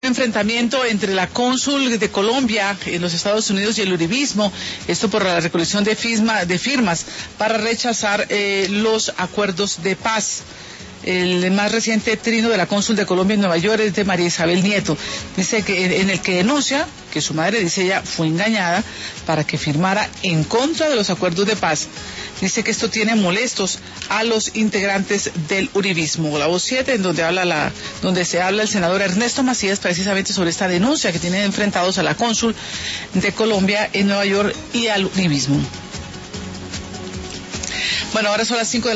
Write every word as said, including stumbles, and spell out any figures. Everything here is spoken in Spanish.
enfrentamiento entre la cónsul de Colombia en los Estados Unidos y el uribismo, esto por la recolección de, firma, de firmas para rechazar eh, los acuerdos de paz. El más reciente trino de la cónsul de Colombia en Nueva York es de María Isabel Nieto. Dice que en el que denuncia que su madre, dice ella, fue engañada para que firmara en contra de los acuerdos de paz. Dice que esto tiene molestos a los integrantes del uribismo. La voz siete, en donde habla la, donde se habla el senador Ernesto Macías precisamente sobre esta denuncia que tienen enfrentados a la cónsul de Colombia en Nueva York y al uribismo. Bueno, ahora son las cinco de la